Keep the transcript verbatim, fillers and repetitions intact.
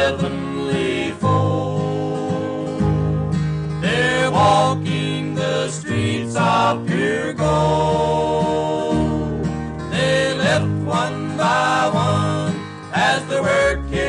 heavenly fold. They're walking the streets of pure gold. They left one by one as the word came.